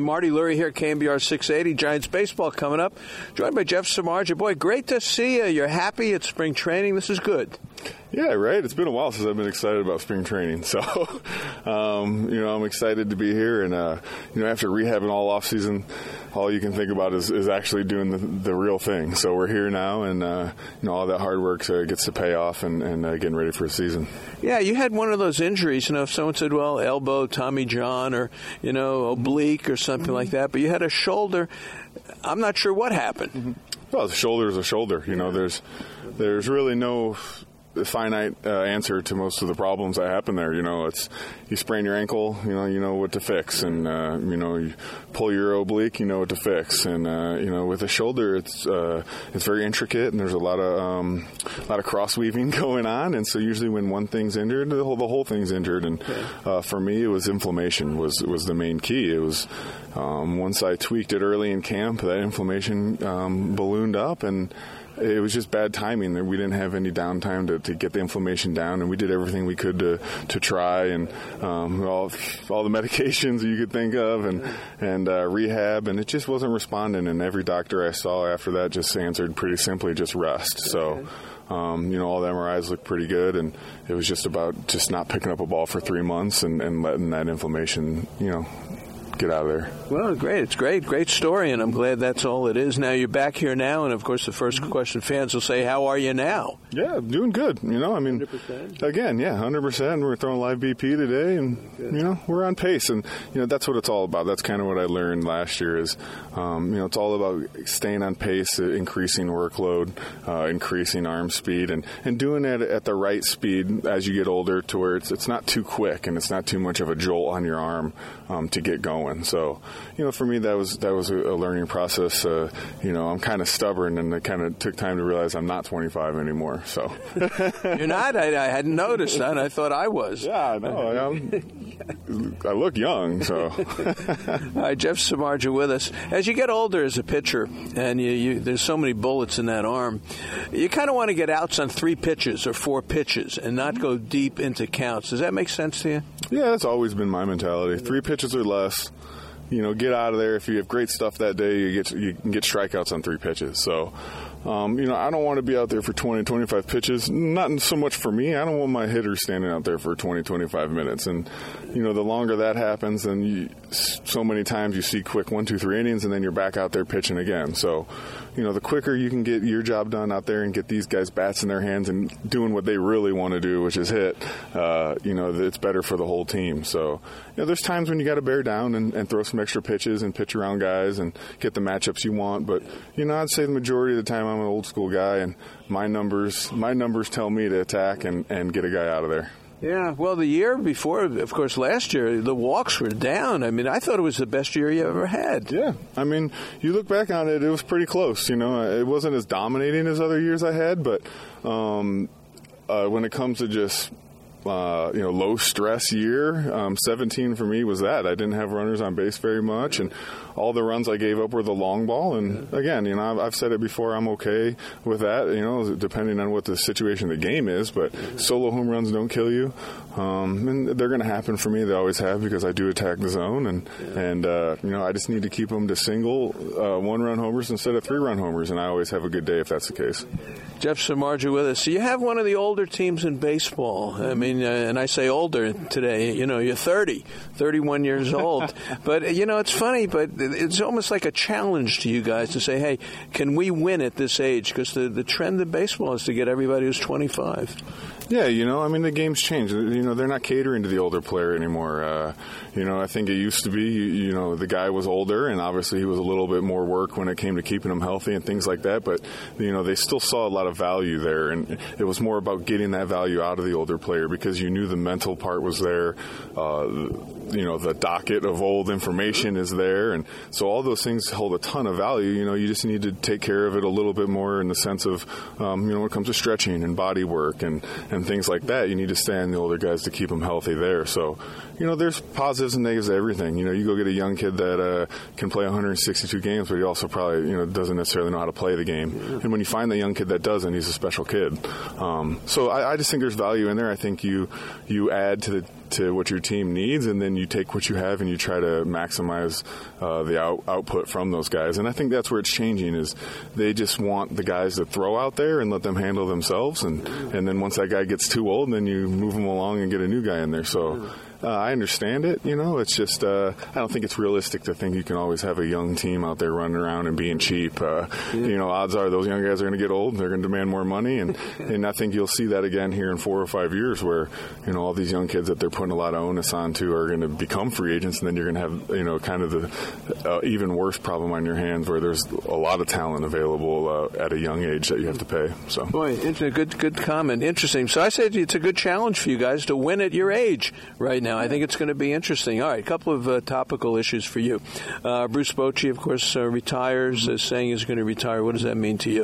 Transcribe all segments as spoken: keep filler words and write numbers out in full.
Marty Lurie here, K M B R six eighty, Giants baseball coming up. Joined by Jeff Samardzija. Boy, great to see you. You're happy at spring training. This is good. Yeah, right. It's been a while since I've been excited about spring training. So, um, you know, I'm excited to be here. And, uh, you know, after rehabbing all off season, all you can think about is, is actually doing the, the real thing. So we're here now, and, uh, you know, all that hard work uh, gets to pay off and, and uh, getting ready for the season. Yeah, you had one of those injuries. You know, if someone said, well, elbow, Tommy John, or, you know, oblique or something mm-hmm. like that, but you had a shoulder. I'm not sure what happened. Mm-hmm. Well, the shoulder is a shoulder. You know, there's there's really no finite uh, answer to most of the problems that happen there. You know, it's you sprain your ankle, you know, you know what to fix, and uh, you know, you pull your oblique, you know what to fix, and uh, you know, with a shoulder, it's uh, it's very intricate, and there's a lot of um, a lot of cross weaving going on, and so usually when one thing's injured, the whole the whole thing's injured, and uh, for me, it was inflammation was was the main key. It was um, once I tweaked it early in camp, that inflammation um, ballooned up, and it was just bad timing. We didn't have any downtime to, to get the inflammation down, and we did everything we could to, to try, and um, all all the medications you could think of, and and uh, rehab, and it just wasn't responding. And every doctor I saw after that just answered pretty simply, just rest. So. Um, you know, all the M R Is looked pretty good, and it was just about just not picking up a ball for three months and, and letting that inflammation, you know, get out of there. Well, great. It's great. Great story, and I'm glad that's all it is. Now you're back here now, and of course the first question fans will say, how are you now? Yeah, doing good. You know, I mean, one hundred percent? Again, yeah, one hundred percent. We're throwing live B P today, and, good. You know, we're on pace. And, you know, that's what it's all about. That's kind of what I learned last year is, um, you know, it's all about staying on pace, uh, increasing workload, uh, increasing arm speed, and, and doing it at the right speed as you get older to where it's, it's not too quick and it's not too much of a jolt on your arm um, to get going. So, you know, for me, that was that was a, a learning process. Uh, you know, I'm kind of stubborn, and it kind of took time to realize I'm not twenty-five anymore. So you're not? I, I hadn't noticed that. I thought I was. Yeah, no, I'm, I look young. So, all right, Jeff Samardzija with us. As you get older as a pitcher, and you, you, there's so many bullets in that arm, you kind of want to get outs on three pitches or four pitches and not go deep into counts. Does that make sense to you? Yeah, that's always been my mentality. Three pitches or less. You know, get out of there. If you have great stuff that day, you get you can get strikeouts on three pitches. So, um, you know, I don't want to be out there for twenty, twenty-five pitches. Not so much for me. I don't want my hitter standing out there for twenty, twenty-five minutes. And, you know, the longer that happens, then you, so many times you see quick one, two, three innings, and then you're back out there pitching again. So, you know, the quicker you can get your job done out there and get these guys bats in their hands and doing what they really want to do, which is hit, uh, you know, it's better for the whole team. So, you know, there's times when you got to bear down and, and throw some extra pitches and pitch around guys and get the matchups you want. But, you know, I'd say the majority of the time I'm an old school guy, and my numbers my numbers tell me to attack and, and get a guy out of there. Yeah, well, the year before, of course, last year, the walks were down. I mean, I thought it was the best year you ever had. Yeah, I mean, you look back on it, it was pretty close. You know, it wasn't as dominating as other years I had, but um, uh, when it comes to just Uh, you know, low stress year. Um, seventeen for me was that. I didn't have runners on base very much, and all the runs I gave up were the long ball. And again, you know, I've, I've said it before. I'm okay with that. You know, depending on what the situation of the game is. But solo home runs don't kill you, um, and they're going to happen for me. They always have because I do attack the zone, and and uh, you know, I just need to keep them to single uh, one run homers instead of three run homers, and I always have a good day if that's the case. Jeff Samardzija with us. So you have one of the older teams in baseball. I mean, uh, and I say older today, you know, you're thirty, thirty-one years old. But, you know, it's funny, but it's almost like a challenge to you guys to say, hey, can we win at this age? Because the, the trend in baseball is to get everybody who's twenty-five. Yeah, you know, I mean, the game's changed. You know, they're not catering to the older player anymore. Uh, you know, I think it used to be, you, you know, the guy was older, and obviously he was a little bit more work when it came to keeping him healthy and things like that. But, you know, they still saw a lot of value there, and it was more about getting that value out of the older player because you knew the mental part was there. Uh, you know, the docket of old information is there, and so all those things hold a ton of value. You know, you just need to take care of it a little bit more in the sense of, um, you know, when it comes to stretching and body work and, and things like that, you need to stay on the older guys to keep them healthy there. So, you know, there's positives and negatives to everything. You know, you go get a young kid that uh, can play one hundred sixty-two games, but he also probably, you know, doesn't necessarily know how to play the game. And when you find the young kid that doesn't, he's a special kid. Um, so I, I just think there's value in there. I think you you you add to the to what your team needs, and then you take what you have and you try to maximize uh, the out, output from those guys. And I think that's where it's changing, is they just want the guys to throw out there and let them handle themselves, and, and then once that guy gets too old, then you move him along and get a new guy in there. So uh, I understand it, you know, it's just uh, I don't think it's realistic to think you can always have a young team out there running around and being cheap. Uh, you know, odds are those young guys are going to get old, they're going to demand more money, and, and I think you'll see that again here in four or five years where, you know, all these young kids that they're putting a lot of onus onto are going to become free agents, and then you're going to have, you know, kind of the uh, even worse problem on your hands where there's a lot of talent available uh, at a young age that you have to pay. So, boy, good good comment. Interesting. So I said it's a good challenge for you guys to win at your age right now. I think it's going to be interesting. All right, a couple of uh, topical issues for you. Uh, Bruce Bochy, of course, uh, retires, uh, saying he's going to retire. What does that mean to you?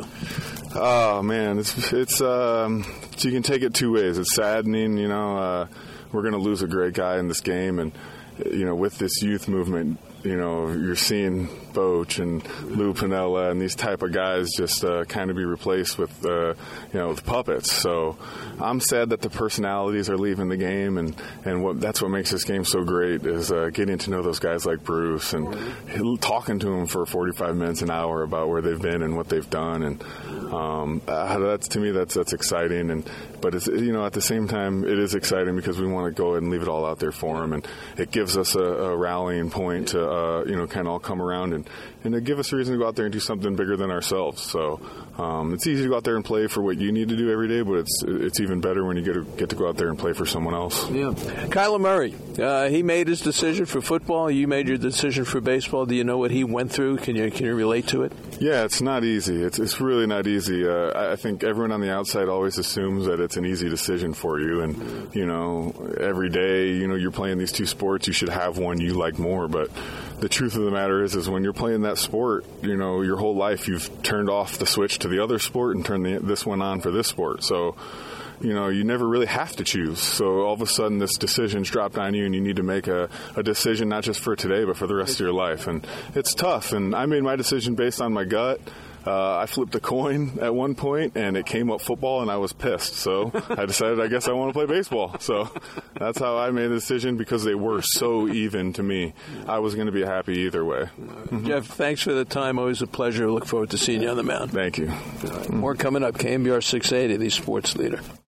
Oh, man, it's, it's um, you can take it two ways. It's saddening, you know, uh, we're going to lose a great guy in this game, and, you know, with this youth movement, you know, you're seeing Boch and Lou Piniella and these type of guys just uh, kind of be replaced with, uh, you know, with puppets. So I'm sad that the personalities are leaving the game, and, and what that's what makes this game so great is uh, getting to know those guys like Bruce and talking to them for forty-five minutes, an hour about where they've been and what they've done. And um, uh, that's, to me, that's that's exciting. And but it's, you know, at the same time, it is exciting because we want to go ahead and leave it all out there for them, and it gives us a, a rallying point to uh, you know, kind of all come around and and to give us a reason to go out there and do something bigger than ourselves. So um, it's easy to go out there and play for what you need to do every day, but it's it's even better when you get to, get to go out there and play for someone else. Yeah, Kyler Murray, uh, he made his decision for football. You made your decision for baseball. Do you know what he went through? Can you can you relate to it? Yeah, it's not easy. It's it's really not easy. Uh, I think everyone on the outside always assumes that it's an easy decision for you, and you know, every day, you know, you're playing these two sports, you should have one you like more. But the truth of the matter is, is when you're playing that sport, you know, your whole life you've turned off the switch to the other sport and turned the, this one on for this sport. So, you know, you never really have to choose. So all of a sudden this decision's dropped on you, and you need to make a, a decision not just for today, but for the rest of your life. And it's tough. And I made my decision based on my gut. Uh, I flipped a coin at one point, and it came up football, and I was pissed. So I decided, I guess I want to play baseball. So that's how I made the decision, because they were so even to me. I was going to be happy either way. Mm-hmm. Jeff, thanks for the time. Always a pleasure. Look forward to seeing you on the mound. Thank you. Right. More coming up. K M B R six eighty, the sports leader.